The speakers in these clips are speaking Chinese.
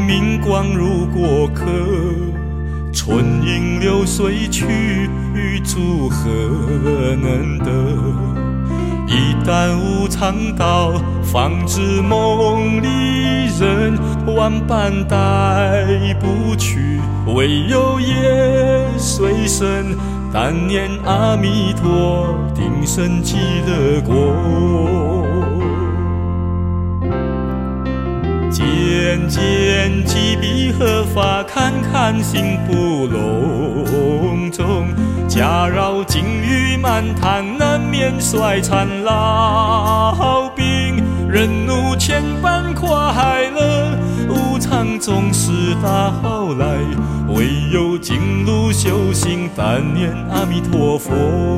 明光如过客，春影流水去，祝何能得？一旦无常到，方知梦里人万般带不去，唯有夜随身，但念阿弥陀，定生极乐国。渐渐几笔合法，看看心不隆重，夹绕金玉满堂，难免衰残老病。人怒千般快乐，无常总是大好来，唯有静路修行，但念阿弥陀佛。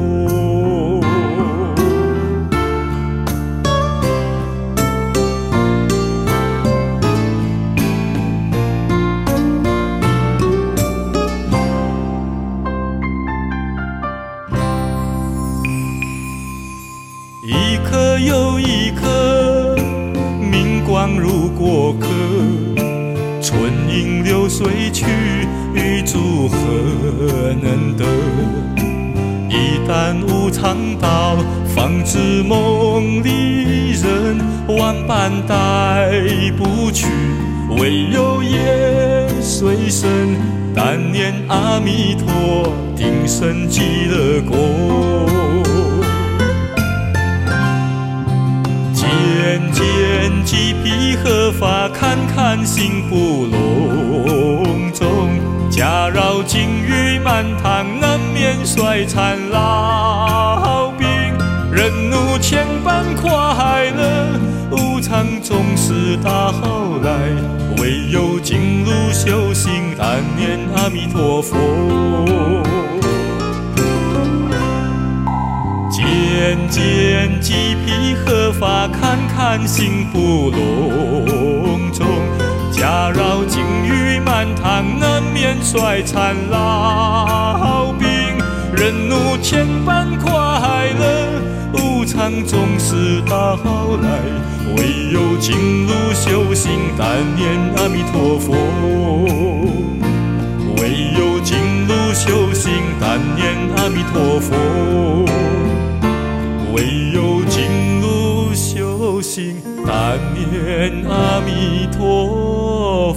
一颗又一颗，明光如过客，春影流水去，祝何能得？一旦无常到，方知梦里人万般带不去，唯有夜随身，但念阿弥陀，定生极乐国。渐渐几笔合法，看看心不隆重，夹绕金玉满堂，难免衰残老病。人怒千般快乐，无常总是大好来，唯有静路修行，但念阿弥陀佛。渐渐几笔合法，看看心不隆重，夹绕金玉满堂，难免衰残老病。人怒千般快乐，无常总是大好来，唯有静路修行，但念阿弥陀佛。唯有静路修行，但念阿弥陀佛。唯有静路修行，但念阿弥陀